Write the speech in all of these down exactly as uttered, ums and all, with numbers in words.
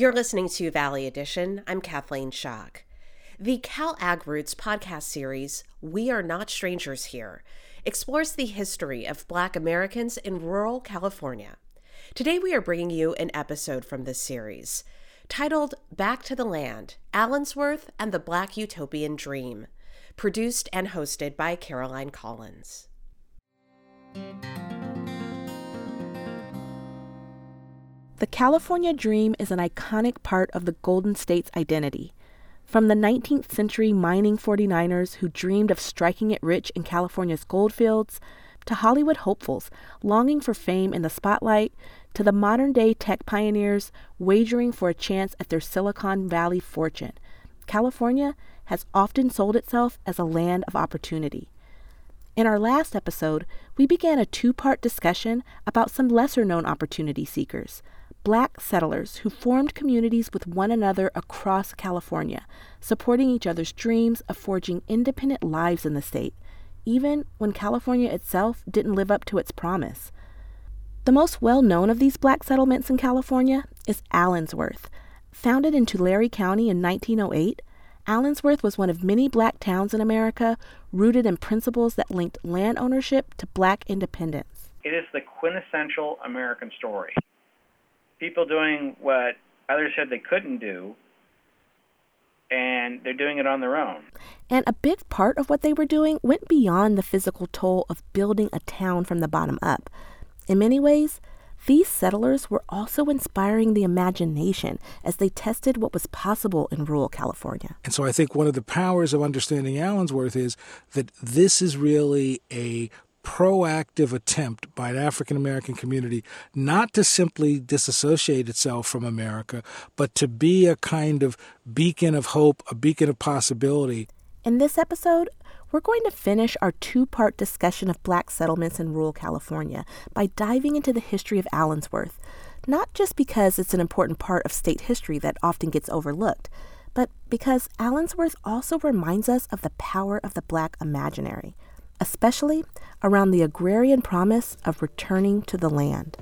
You're listening to Valley Edition. I'm Kathleen Schock. The Cal Ag Roots podcast series, We Are Not Strangers Here, explores the history of Black Americans in rural California. Today we are bringing you an episode from this series, titled Back to the Land, Allensworth and the Black Utopian Dream, produced and hosted by Caroline Collins. The California Dream is an iconic part of the Golden State's identity. From the nineteenth century mining forty-niners who dreamed of striking it rich in California's goldfields, to Hollywood hopefuls longing for fame in the spotlight, to the modern-day tech pioneers wagering for a chance at their Silicon Valley fortune, California has often sold itself as a land of opportunity. In our last episode, we began a two-part discussion about some lesser-known opportunity seekers, Black settlers who formed communities with one another across California, supporting each other's dreams of forging independent lives in the state, even when California itself didn't live up to its promise. The most well-known of these Black settlements in California is Allensworth. Founded in Tulare County in nineteen oh eight, Allensworth was one of many Black towns in America rooted in principles that linked land ownership to Black independence. It is the quintessential American story. People doing what others said they couldn't do, and they're doing it on their own. And a big part of what they were doing went beyond the physical toll of building a town from the bottom up. In many ways, these settlers were also inspiring the imagination as they tested what was possible in rural California. And so I think one of the powers of understanding Allensworth is that this is really a proactive attempt by an African-American community not to simply disassociate itself from America, but to be a kind of beacon of hope, a beacon of possibility. In this episode, we're going to finish our two-part discussion of Black settlements in rural California by diving into the history of Allensworth, not just because it's an important part of state history that often gets overlooked, but because Allensworth also reminds us of the power of the Black imaginary, especially around the agrarian promise of returning to the land.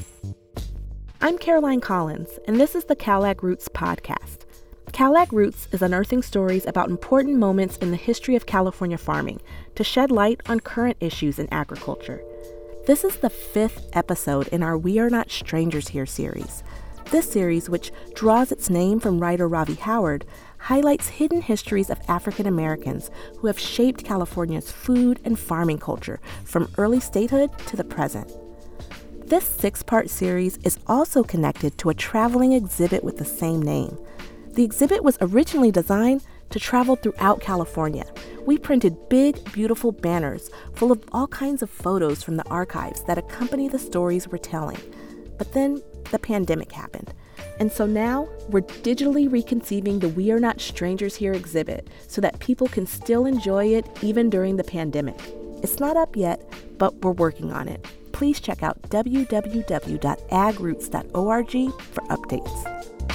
I'm Caroline Collins, and this is the Cal Ag Roots podcast. Cal Ag Roots is unearthing stories about important moments in the history of California farming to shed light on current issues in agriculture. This is the fifth episode in our We Are Not Strangers Here series. This series, which draws its name from writer Ravi Howard, highlights hidden histories of African Americans who have shaped California's food and farming culture from early statehood to the present. This six-part series is also connected to a traveling exhibit with the same name. The exhibit was originally designed to travel throughout California. We printed big, beautiful banners full of all kinds of photos from the archives that accompany the stories we're telling. But then the pandemic happened. And so now we're digitally reconceiving the We Are Not Strangers Here exhibit so that people can still enjoy it even during the pandemic. It's not up yet, but we're working on it. Please check out w w w dot ag roots dot org for updates.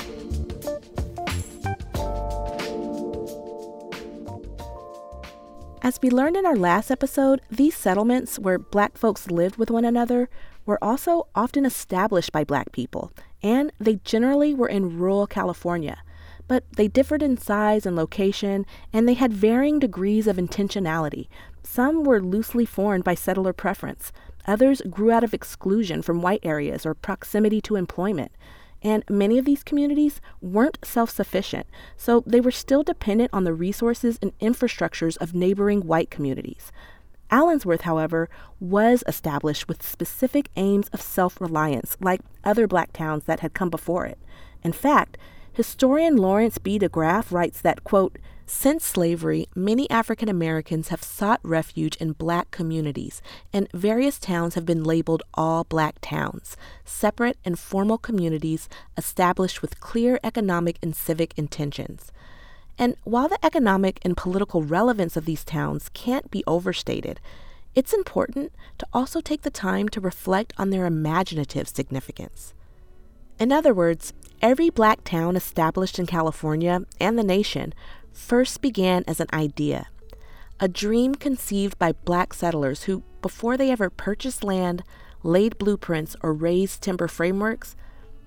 As we learned in our last episode, these settlements where Black folks lived with one another were also often established by Black people, and they generally were in rural California. But they differed in size and location, and they had varying degrees of intentionality. Some were loosely formed by settler preference. Others grew out of exclusion from white areas or proximity to employment. And many of these communities weren't self-sufficient, so they were still dependent on the resources and infrastructures of neighboring white communities. Allensworth, however, was established with specific aims of self-reliance, like other Black towns that had come before it. In fact, historian Lawrence B. DeGraff writes that, quote, "Since slavery, many African Americans have sought refuge in Black communities, and various towns have been labeled all Black towns, separate and formal communities established with clear economic and civic intentions." And while the economic and political relevance of these towns can't be overstated, it's important to also take the time to reflect on their imaginative significance. In other words, every Black town established in California and the nation first began as an idea, a dream conceived by Black settlers who, before they ever purchased land, laid blueprints, or raised timber frameworks,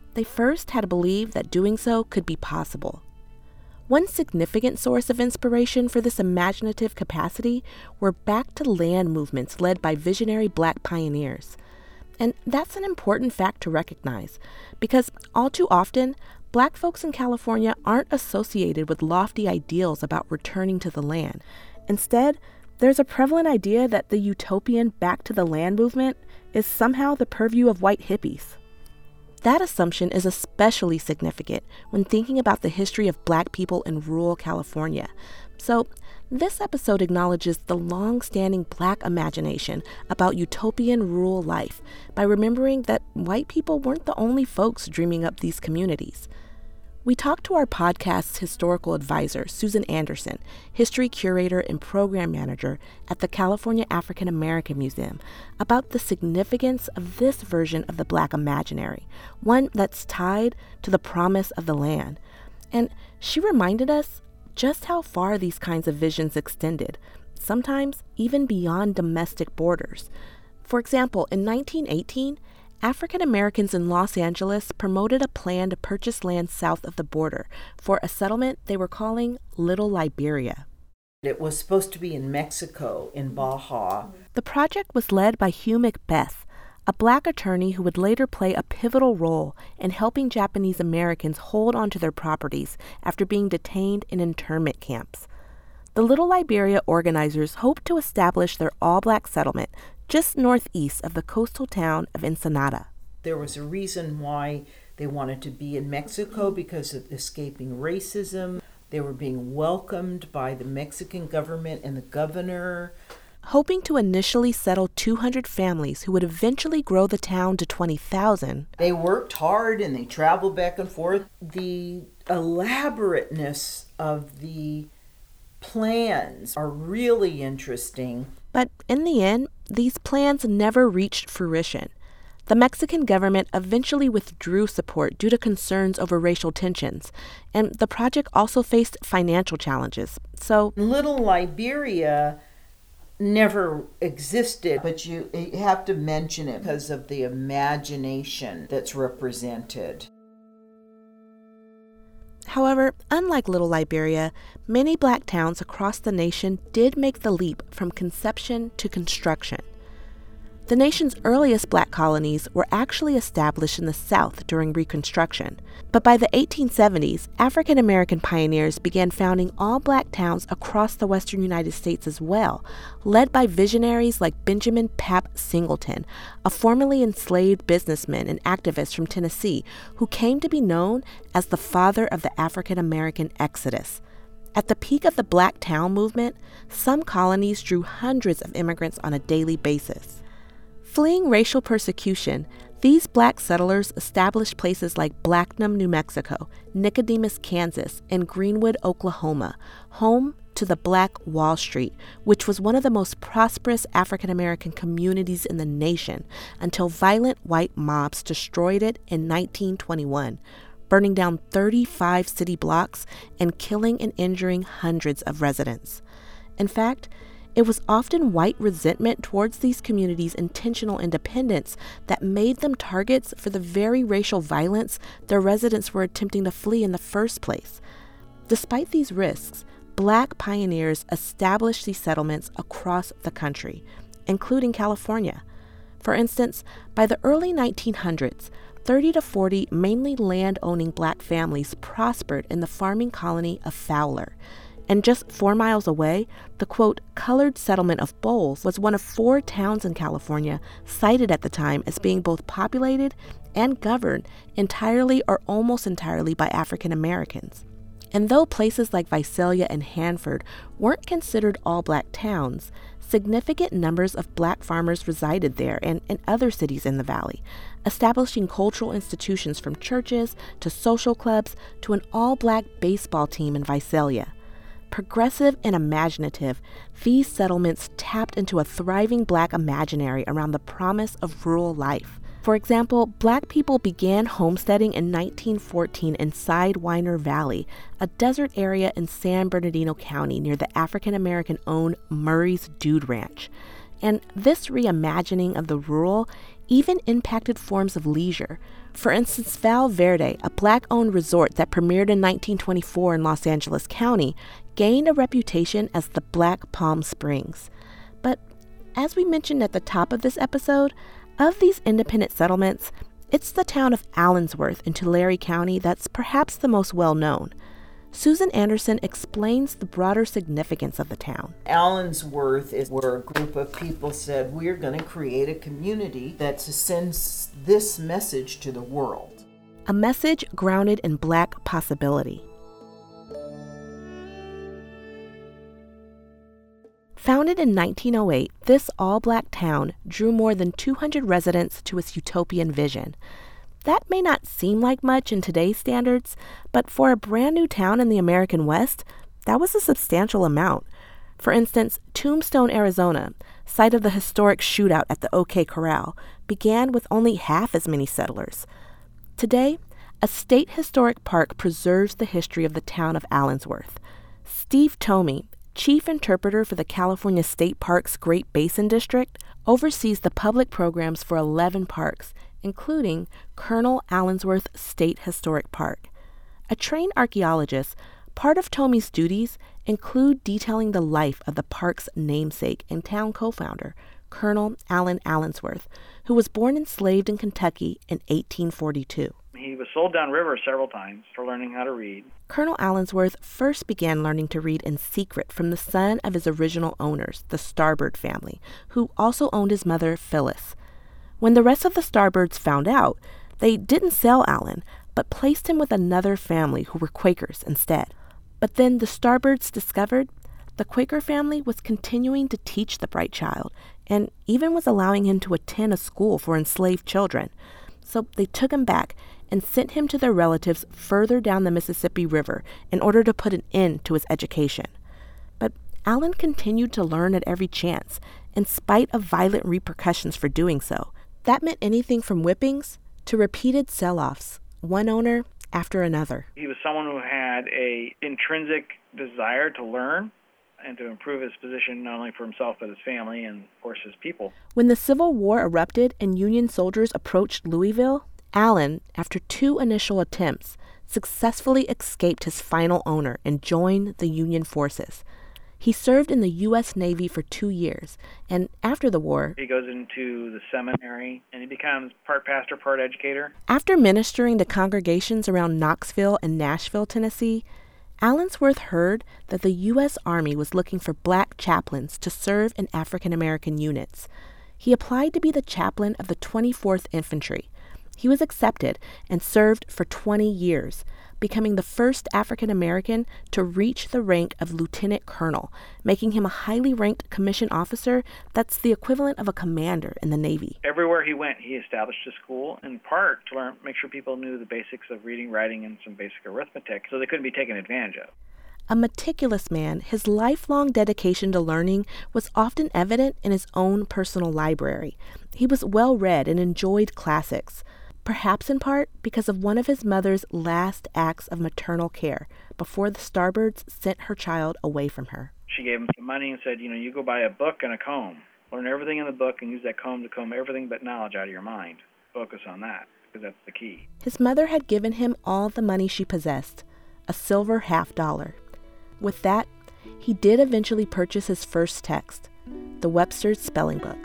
they first had to believe that doing so could be possible. One significant source of inspiration for this imaginative capacity were back-to-land movements led by visionary Black pioneers. And that's an important fact to recognize, because all too often, Black folks in California aren't associated with lofty ideals about returning to the land. Instead, there's a prevalent idea that the utopian back-to-the-land movement is somehow the purview of white hippies. That assumption is especially significant when thinking about the history of Black people in rural California. So, this episode acknowledges the long-standing Black imagination about utopian rural life by remembering that white people weren't the only folks dreaming up these communities. We talked to our podcast's historical advisor, Susan Anderson, history curator and program manager at the California African American Museum, about the significance of this version of the Black imaginary, one that's tied to the promise of the land. And she reminded us just how far these kinds of visions extended, sometimes even beyond domestic borders. For example, in nineteen eighteen, African Americans in Los Angeles promoted a plan to purchase land south of the border for a settlement they were calling Little Liberia. It was supposed to be in Mexico, in Baja. The project was led by Hugh Macbeth, a Black attorney who would later play a pivotal role in helping Japanese Americans hold onto their properties after being detained in internment camps. The Little Liberia organizers hoped to establish their all-Black settlement just northeast of the coastal town of Ensenada. There was a reason why they wanted to be in Mexico, because of escaping racism. They were being welcomed by the Mexican government and the governor. Hoping to initially settle two hundred families who would eventually grow the town to twenty thousand. They worked hard and they traveled back and forth. The elaborateness of the plans are really interesting. But in the end, these plans never reached fruition. The Mexican government eventually withdrew support due to concerns over racial tensions, and the project also faced financial challenges. So, Little Liberia never existed, but you, you have to mention it because of the imagination that's represented. However, unlike Little Liberia, many Black towns across the nation did make the leap from conception to construction. The nation's earliest Black colonies were actually established in the South during Reconstruction, but by the eighteen seventies, African American pioneers began founding all Black towns across the western United States as well, led by visionaries like Benjamin Pap Singleton, a formerly enslaved businessman and activist from Tennessee who came to be known as the father of the African American exodus. At the peak of the Black Town movement, some colonies drew hundreds of immigrants on a daily basis. Fleeing racial persecution, these Black settlers established places like Blacknum, New Mexico, Nicodemus, Kansas, and Greenwood, Oklahoma, home to the Black Wall Street, which was one of the most prosperous African American communities in the nation until violent white mobs destroyed it in nineteen twenty-one, burning down thirty-five city blocks and killing and injuring hundreds of residents. In fact, it was often white resentment towards these communities' intentional independence that made them targets for the very racial violence their residents were attempting to flee in the first place. Despite these risks, Black pioneers established these settlements across the country, including California. For instance, by the early nineteen hundreds, thirty to forty mainly land-owning Black families prospered in the farming colony of Fowler. And just four miles away, the, quote, colored settlement of Bowles was one of four towns in California cited at the time as being both populated and governed entirely or almost entirely by African Americans. And though places like Visalia and Hanford weren't considered all Black towns, significant numbers of Black farmers resided there and in other cities in the valley, establishing cultural institutions from churches to social clubs to an all-Black baseball team in Visalia. Progressive and imaginative, these settlements tapped into a thriving Black imaginary around the promise of rural life. For example, Black people began homesteading in nineteen fourteen in Sidewinder Valley, a desert area in San Bernardino County near the African American-owned Murray's Dude Ranch. And this reimagining of the rural even impacted forms of leisure. For instance, Val Verde, a Black-owned resort that premiered in nineteen twenty-four in Los Angeles County, gained a reputation as the Black Palm Springs. But as we mentioned at the top of this episode, of these independent settlements, it's the town of Allensworth in Tulare County that's perhaps the most well-known. Susan Anderson explains the broader significance of the town. Allensworth is where a group of people said, we're going to create a community that sends this message to the world. A message grounded in Black possibility. Founded in nineteen oh eight, this all-Black town drew more than two hundred residents to its utopian vision. That may not seem like much in today's standards, but for a brand new town in the American West, that was a substantial amount. For instance, Tombstone, Arizona, site of the historic shootout at the OK Corral, began with only half as many settlers. Today, a state historic park preserves the history of the town of Allensworth. Steve Tomey, chief interpreter for the California State Parks Great Basin District, oversees the public programs for eleven parks, including Colonel Allensworth State Historic Park. A trained archaeologist, part of Tomey's duties include detailing the life of the park's namesake and town co-founder, Colonel Allen Allensworth, who was born enslaved in Kentucky in eighteen forty-two. He was sold downriver several times for learning how to read. Colonel Allensworth first began learning to read in secret from the son of his original owners, the Starbird family, who also owned his mother, Phyllis. When the rest of the Starbirds found out, they didn't sell Allen, but placed him with another family who were Quakers instead. But then the Starbirds discovered the Quaker family was continuing to teach the bright child, and even was allowing him to attend a school for enslaved children. So they took him back and sent him to their relatives further down the Mississippi River in order to put an end to his education. But Allen continued to learn at every chance, in spite of violent repercussions for doing so. That meant anything from whippings to repeated sell-offs, one owner after another. He was someone who had a intrinsic desire to learn and to improve his position not only for himself but his family and, of course, his people. When the Civil War erupted and Union soldiers approached Louisville, Allen, after two initial attempts, successfully escaped his final owner and joined the Union forces. He served in the U S Navy for two years, and after the war, he goes into the seminary and he becomes part pastor, part educator. After ministering to congregations around Knoxville and Nashville, Tennessee, Allensworth heard that the U S Army was looking for Black chaplains to serve in African American units. He applied to be the chaplain of the twenty-fourth Infantry. He was accepted and served for twenty years, becoming the first African American to reach the rank of lieutenant colonel, making him a highly ranked commissioned officer that's the equivalent of a commander in the Navy. Everywhere he went, he established a school, in part to learn, make sure people knew the basics of reading, writing, and some basic arithmetic, so they couldn't be taken advantage of. A meticulous man, his lifelong dedication to learning was often evident in his own personal library. He was well-read and enjoyed classics, perhaps in part because of one of his mother's last acts of maternal care before the Starbirds sent her child away from her. She gave him some money and said, you know, you go buy a book and a comb. Learn everything in the book and use that comb to comb everything but knowledge out of your mind. Focus on that, because that's the key. His mother had given him all the money she possessed, a silver half dollar. With that, he did eventually purchase his first text, the Webster's Spelling Book.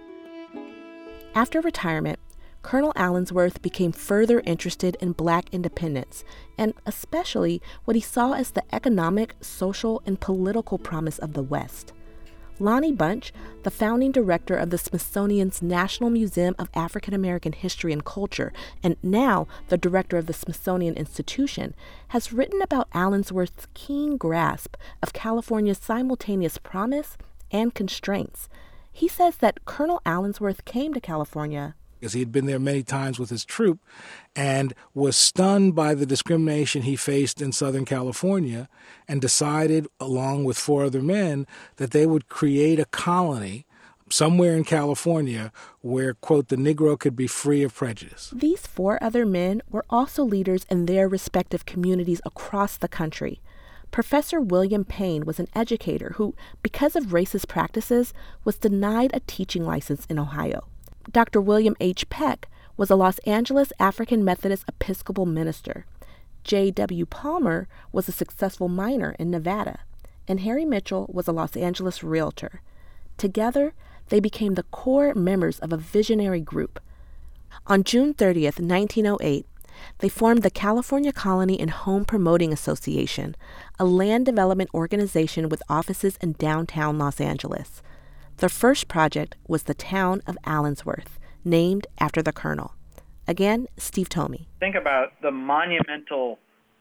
After retirement, Colonel Allensworth became further interested in Black independence, and especially what he saw as the economic, social, and political promise of the West. Lonnie Bunch, the founding director of the Smithsonian's National Museum of African American History and Culture, and now the director of the Smithsonian Institution, has written about Allensworth's keen grasp of California's simultaneous promise and constraints. He says that Colonel Allensworth came to California because he had been there many times with his troop and was stunned by the discrimination he faced in Southern California and decided, along with four other men, that they would create a colony somewhere in California where, quote, the Negro could be free of prejudice. These four other men were also leaders in their respective communities across the country. Professor William Payne was an educator who, because of racist practices, was denied a teaching license in Ohio. Doctor William H. Peck was a Los Angeles African Methodist Episcopal minister. J W. Palmer was a successful miner in Nevada, and Harry Mitchell was a Los Angeles realtor. Together, they became the core members of a visionary group. On June thirtieth, nineteen oh eight, they formed the California Colony and Home Promoting Association, a land development organization with offices in downtown Los Angeles. Their first project was the town of Allensworth, named after the colonel. Again, Steve Thome. Think about the monumental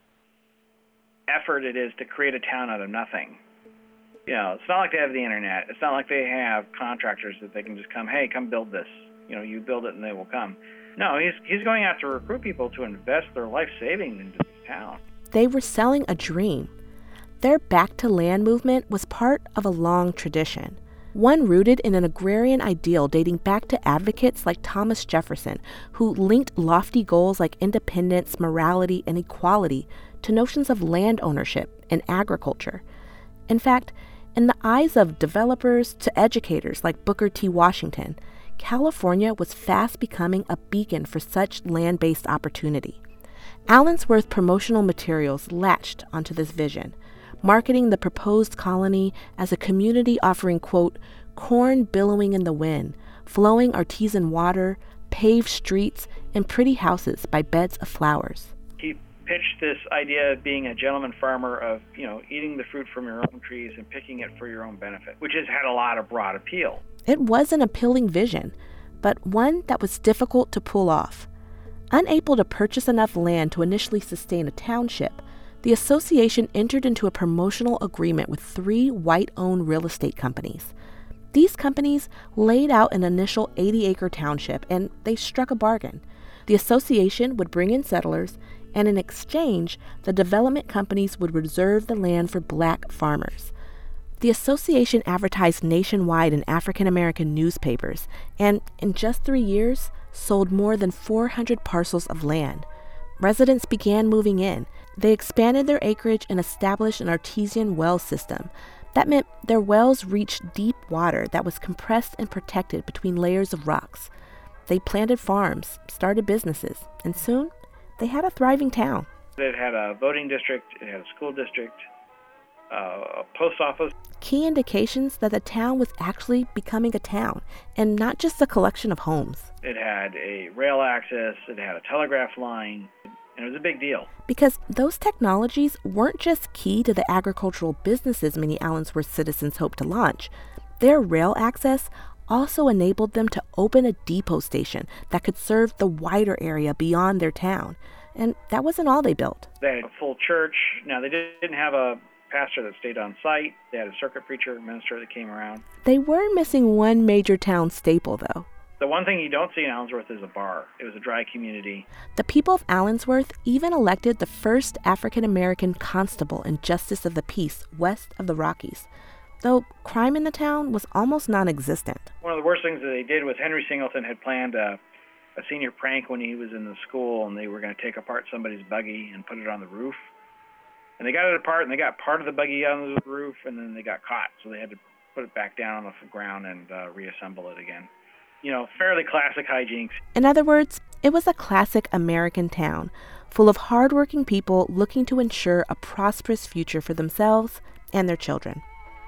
effort it is to create a town out of nothing. You know, it's not like they have the internet. It's not like they have contractors that they can just come, hey, come build this. You know, you build it and they will come. No, he's he's going out to recruit people to invest their life savings into this town. They were selling a dream. Their Back to Land movement was part of a long tradition, one rooted in an agrarian ideal dating back to advocates like Thomas Jefferson, who linked lofty goals like independence, morality, and equality to notions of land ownership and agriculture. In fact, in the eyes of developers to educators like Booker T. Washington, California was fast becoming a beacon for such land-based opportunity. Allensworth promotional materials latched onto this vision, marketing the proposed colony as a community offering, quote, corn billowing in the wind, flowing artesian water, paved streets, and pretty houses by beds of flowers. He pitched this idea of being a gentleman farmer, of, you know, eating the fruit from your own trees and picking it for your own benefit, which has had a lot of broad appeal. It was an appealing vision, but one that was difficult to pull off. Unable to purchase enough land to initially sustain a township, the association entered into a promotional agreement with three white-owned real estate companies. These companies laid out an initial eighty-acre township, and they struck a bargain. The association would bring in settlers, and in exchange, the development companies would reserve the land for black farmers. The association advertised nationwide in African-American newspapers, and in just three years, sold more than four hundred parcels of land. Residents began moving in. They expanded their acreage and established an artesian well system. That meant their wells reached deep water that was compressed and protected between layers of rocks. They planted farms, started businesses, and soon they had a thriving town. It had a voting district, it had a school district, uh, a post office. Key indications that the town was actually becoming a town and not just a collection of homes. It had a rail access, it had a telegraph line, and it was a big deal. Because those technologies weren't just key to the agricultural businesses many Allensworth citizens hoped to launch. Their rail access also enabled them to open a depot station that could serve the wider area beyond their town. And that wasn't all they built. They had a full church. Now, they didn't have a pastor that stayed on site. They had a circuit preacher, minister that came around. They were missing one major town staple, though. The one thing you don't see in Allensworth is a bar. It was a dry community. The people of Allensworth even elected the first African-American constable and justice of the peace west of the Rockies, though crime in the town was almost non-existent. One of the worst things that they did was Henry Singleton had planned a, a senior prank when he was in the school, and they were going to take apart somebody's buggy and put it on the roof. And they got it apart, and they got part of the buggy on the roof, and then they got caught, so they had to put it back down on the ground and uh, reassemble it again. You know, fairly classic hijinks. In other words, it was a classic American town, full of hardworking people looking to ensure a prosperous future for themselves and their children.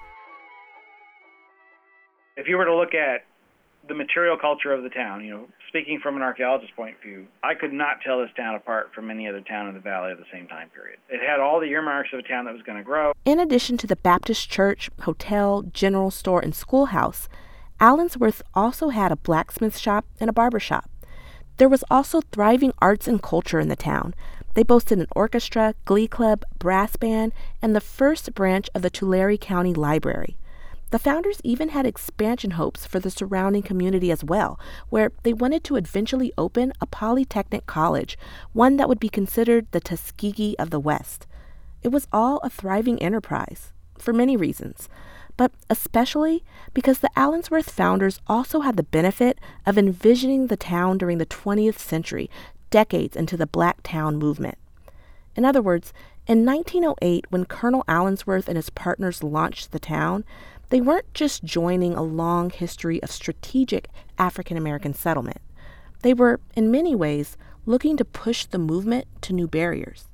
If you were to look at the material culture of the town, you know, speaking from an archaeologist's point of view, I could not tell this town apart from any other town in the valley of the same time period. It had all the earmarks of a town that was going to grow. In addition to the Baptist church, hotel, general store, and schoolhouse, Allensworth also had a blacksmith shop and a barber shop. There was also thriving arts and culture in the town. They boasted an orchestra, glee club, brass band, and the first branch of the Tulare County Library. The founders even had expansion hopes for the surrounding community as well, where they wanted to eventually open a polytechnic college, one that would be considered the Tuskegee of the West. It was all a thriving enterprise, for many reasons, but especially because the Allensworth founders also had the benefit of envisioning the town during the twentieth century, decades into the Black Town movement. In other words, in nineteen oh eight, when Colonel Allensworth and his partners launched the town, they weren't just joining a long history of strategic African American settlement. They were, in many ways, looking to push the movement to new barriers.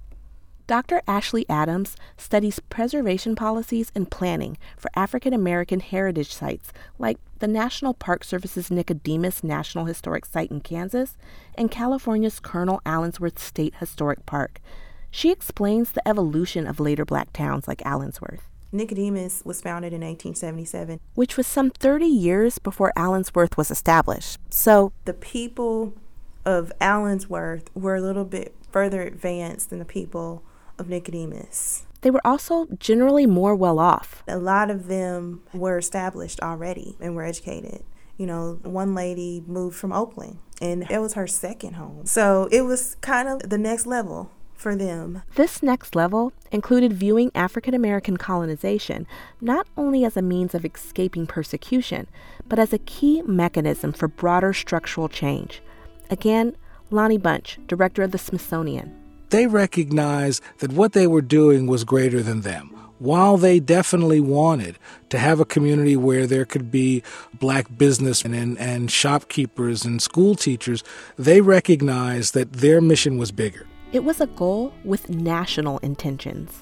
Doctor Ashley Adams studies preservation policies and planning for African American heritage sites like the National Park Service's Nicodemus National Historic Site in Kansas and California's Colonel Allensworth State Historic Park. She explains the evolution of later black towns like Allensworth. Nicodemus was founded in eighteen seventy-seven, which was some thirty years before Allensworth was established. So the people of Allensworth were a little bit further advanced than the people of Nicodemus. They were also generally more well off. A lot of them were established already and were educated. You know, one lady moved from Oakland and it was her second home. So it was kind of the next level for them. This next level included viewing African American colonization not only as a means of escaping persecution, but as a key mechanism for broader structural change. Again, Lonnie Bunch, director of the Smithsonian. They recognized that what they were doing was greater than them. While they definitely wanted to have a community where there could be black businessmen and, and shopkeepers and school teachers, they recognized that their mission was bigger. It was a goal with national intentions.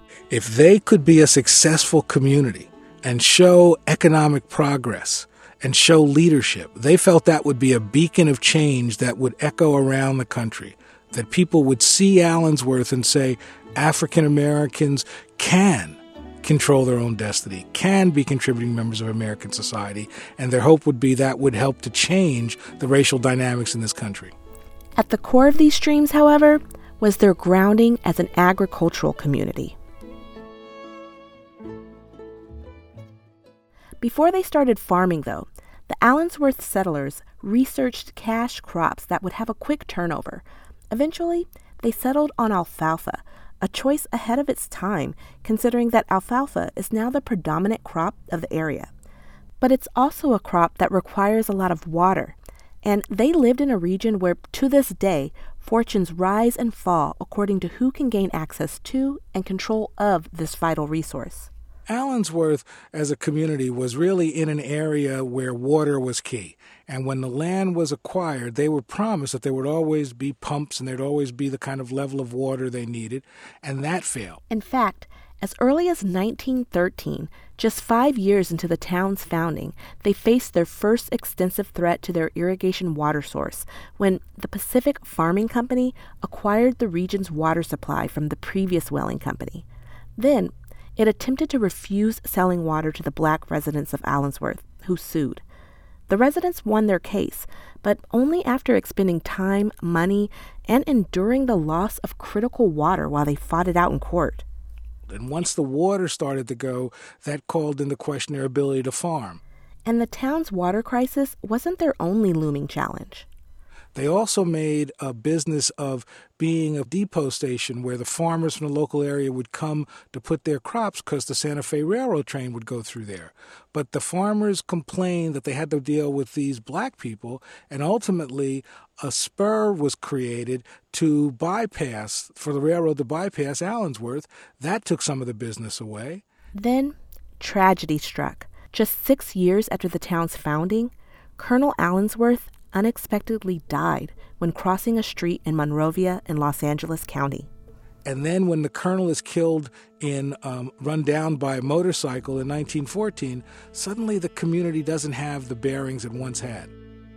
If they could be a successful community and show economic progress and show leadership, they felt that would be a beacon of change that would echo around the country, that people would see Allensworth and say, African Americans can control their own destiny, can be contributing members of American society, and their hope would be that would help to change the racial dynamics in this country. At the core of these dreams, however, was their grounding as an agricultural community. Before they started farming, though, the Allensworth settlers researched cash crops that would have a quick turnover. Eventually, they settled on alfalfa, a choice ahead of its time, considering that alfalfa is now the predominant crop of the area. But it's also a crop that requires a lot of water, and they lived in a region where, to this day, fortunes rise and fall according to who can gain access to and control of this vital resource. Allensworth, as a community, was really in an area where water was key. And when the land was acquired, they were promised that there would always be pumps and there'd always be the kind of level of water they needed, and that failed. In fact, as early as nineteen thirteen, just five years into the town's founding, they faced their first extensive threat to their irrigation water source when the Pacific Farming Company acquired the region's water supply from the previous whaling company. Then, it attempted to refuse selling water to the black residents of Allensworth, who sued. The residents won their case, but only after expending time, money, and enduring the loss of critical water while they fought it out in court. And once the water started to go, that called into question their ability to farm. And the town's water crisis wasn't their only looming challenge. They also made a business of being a depot station where the farmers from the local area would come to put their crops because the Santa Fe Railroad train would go through there. But the farmers complained that they had to deal with these black people, and ultimately a spur was created to bypass, for the railroad to bypass Allensworth. That took some of the business away. Then tragedy struck. Just six years after the town's founding, Colonel Allensworth unexpectedly died when crossing a street in Monrovia in Los Angeles County. And then when the colonel is killed in um, run down by a motorcycle in nineteen fourteen, suddenly the community doesn't have the bearings it once had.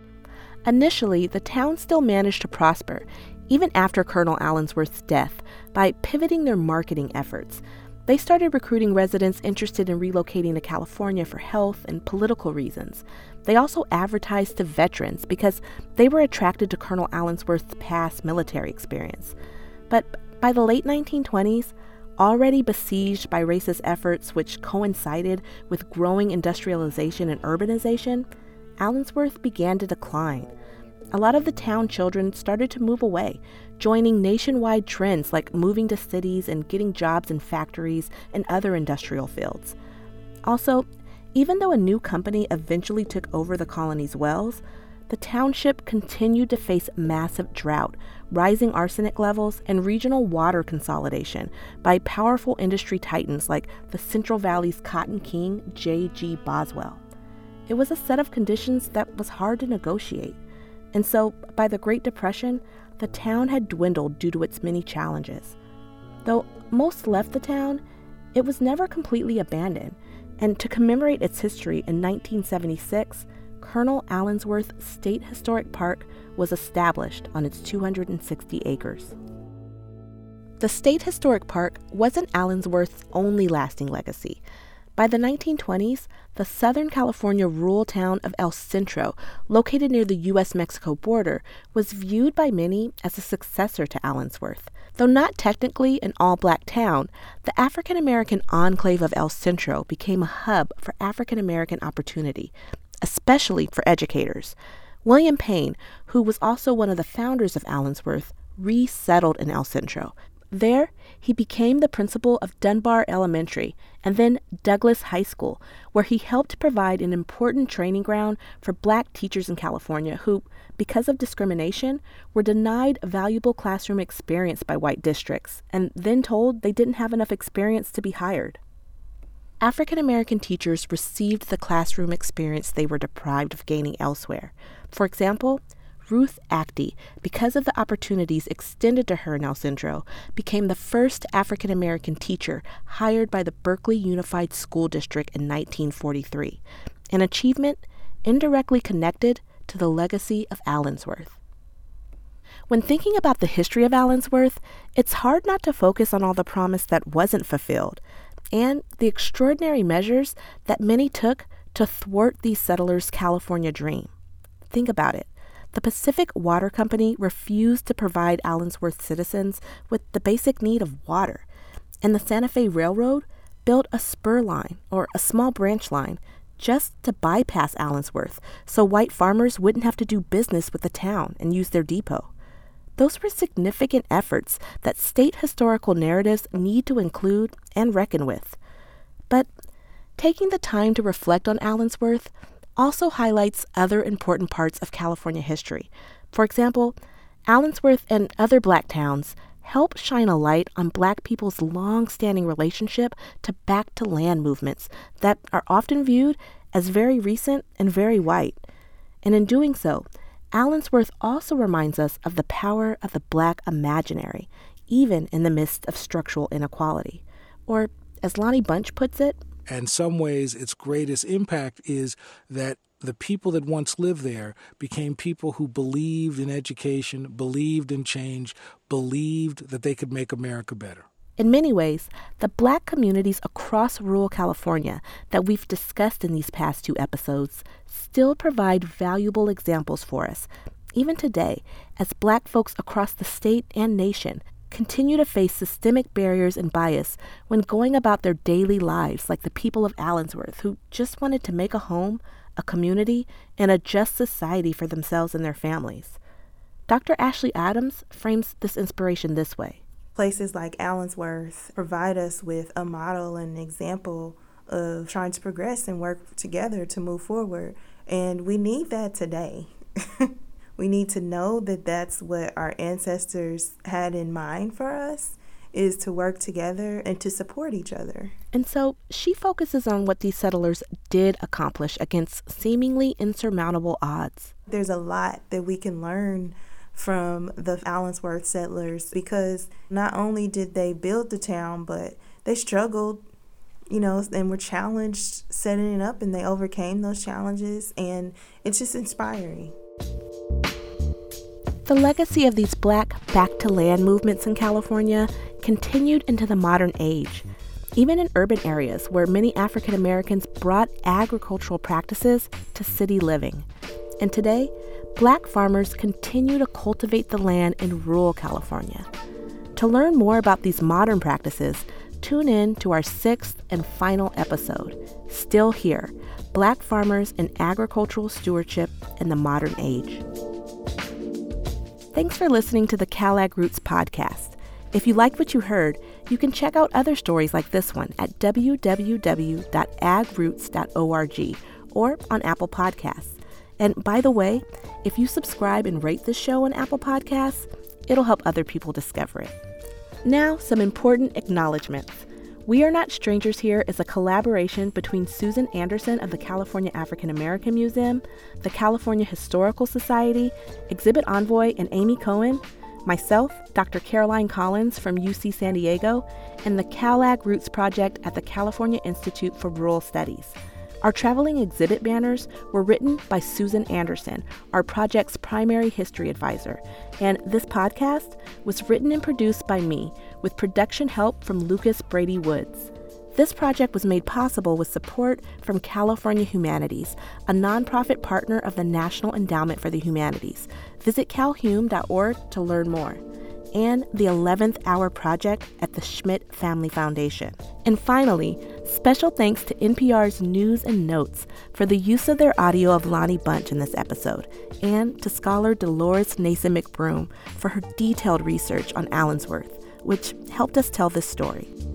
Initially, the town still managed to prosper, even after Colonel Allensworth's death, by pivoting their marketing efforts. They started recruiting residents interested in relocating to California for health and political reasons. They also advertised to veterans because they were attracted to Colonel Allensworth's past military experience. But by the late nineteen twenties, already besieged by racist efforts which coincided with growing industrialization and urbanization, Allensworth began to decline. A lot of the town children started to move away, joining nationwide trends like moving to cities and getting jobs in factories and other industrial fields. Also, even though a new company eventually took over the colony's wells, the township continued to face massive drought, rising arsenic levels, and regional water consolidation by powerful industry titans like the Central Valley's cotton king, J G Boswell. It was a set of conditions that was hard to negotiate. And so, by the Great Depression, the town had dwindled due to its many challenges. Though most left the town, it was never completely abandoned, and to commemorate its history in nineteen seventy-six, Colonel Allensworth State Historic Park was established on its two hundred sixty acres. The State Historic Park wasn't Allensworth's only lasting legacy. By the nineteen twenties, the Southern California rural town of El Centro, located near the U S Mexico border, was viewed by many as a successor to Allensworth. Though not technically an all-black town, the African-American enclave of El Centro became a hub for African-American opportunity, especially for educators. William Payne, who was also one of the founders of Allensworth, resettled in El Centro. There, he became the principal of Dunbar Elementary and then Douglas High School, where he helped provide an important training ground for black teachers in California who, because of discrimination, were denied valuable classroom experience by white districts and then told they didn't have enough experience to be hired. African American teachers received the classroom experience they were deprived of gaining elsewhere. For example, Ruth Actie, because of the opportunities extended to her in El Centro, became the first African American teacher hired by the Berkeley Unified School District in nineteen forty-three, an achievement indirectly connected to the legacy of Allensworth. When thinking about the history of Allensworth, it's hard not to focus on all the promise that wasn't fulfilled, and the extraordinary measures that many took to thwart these settlers' California dream. Think about it. The Pacific Water Company refused to provide Allensworth citizens with the basic need of water, and the Santa Fe Railroad built a spur line, or a small branch line, just to bypass Allensworth so white farmers wouldn't have to do business with the town and use their depot. Those were significant efforts that state historical narratives need to include and reckon with. But taking the time to reflect on Allensworth also highlights other important parts of California history. For example, Allensworth and other black towns help shine a light on black people's long-standing relationship to back-to-land movements that are often viewed as very recent and very white. And in doing so, Allensworth also reminds us of the power of the black imaginary, even in the midst of structural inequality. Or, as Lonnie Bunch puts it, in some ways, its greatest impact is that the people that once lived there became people who believed in education, believed in change, believed that they could make America better. In many ways, the black communities across rural California that we've discussed in these past two episodes still provide valuable examples for us, even today, as black folks across the state and nation continue to face systemic barriers and bias when going about their daily lives, like the people of Allensworth, who just wanted to make a home, a community, and a just society for themselves and their families. Doctor Ashley Adams frames this inspiration this way. Places like Allensworth provide us with a model and an example of trying to progress and work together to move forward. And we need that today. We need to know that that's what our ancestors had in mind for us, is to work together and to support each other. And so she focuses on what these settlers did accomplish against seemingly insurmountable odds. There's a lot that we can learn from the Allensworth settlers, because not only did they build the town, but they struggled, you know, and were challenged setting it up, and they overcame those challenges, and it's just inspiring. The legacy of these black back-to-land movements in California continued into the modern age, even in urban areas where many African Americans brought agricultural practices to city living. And today, black farmers continue to cultivate the land in rural California. To learn more about these modern practices, tune in to our sixth and final episode, Still Here, Black Farmers and Agricultural Stewardship in the Modern Age. Thanks for listening to the CalAg Roots podcast. If you liked what you heard, you can check out other stories like this one at w w w dot ag roots dot org or on Apple Podcasts. And by the way, if you subscribe and rate this show on Apple Podcasts, it'll help other people discover it. Now, some important acknowledgments. We Are Not Strangers Here is a collaboration between Susan Anderson of the California African American Museum, the California Historical Society, Exhibit Envoy and Amy Cohen, myself, Doctor Caroline Collins from U C San Diego, and the CalAg Roots Project at the California Institute for Rural Studies. Our traveling exhibit banners were written by Susan Anderson, our project's primary history advisor, and this podcast was written and produced by me, with production help from Lucas Brady Woods. This project was made possible with support from California Humanities, a nonprofit partner of the National Endowment for the Humanities. Visit calhum dot org to learn more. And the eleventh Hour Project at the Schmidt Family Foundation. And finally, special thanks to N P R's News and Notes for the use of their audio of Lonnie Bunch in this episode, and to scholar Dolores Nason McBroom for her detailed research on Allensworth, which helped us tell this story.